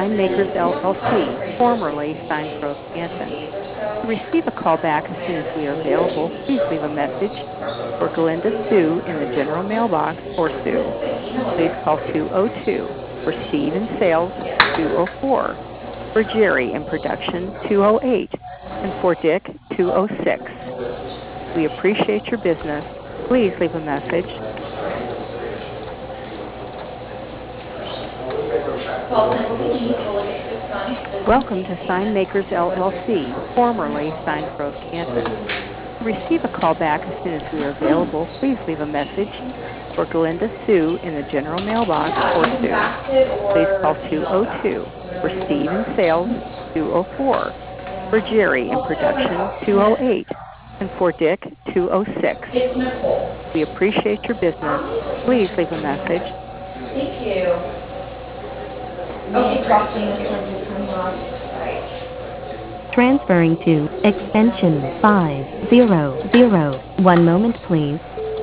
Sign Makers LLC, formerly Signpro Canton. To receive a call back as soon as we are available, please leave a message. For Glinda Sue in the general mailbox or Sue, please call 202. For Steve in sales, 204. For Jerry in production, 208. And for Dick, 206. We appreciate your business. Please leave a message. Welcome to Sign Makers LLC, formerly Signpro Canton. To receive a call back as soon as we are available, please leave a message. For Glinda Sue in the general mailbox or Sue, please call 202. For Steve in sales, 204. For Jerry in production, 208. And for Dick, 206. We appreciate your business. Please leave a message. Thank you. Okay, crossing this one to come off. Transferring to extension 500. One moment, please.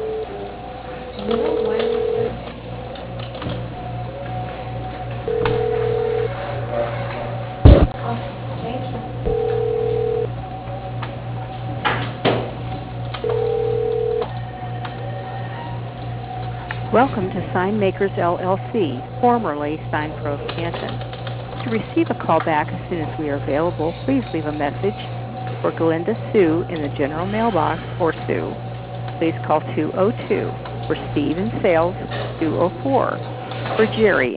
Welcome to Sign Makers LLC, formerly Signpro Canton. To receive a call back as soon as we are available, please leave a message. For Glinda Sue in the general mailbox or Sue, please call 202. For Steve in sales, 204. For Jerry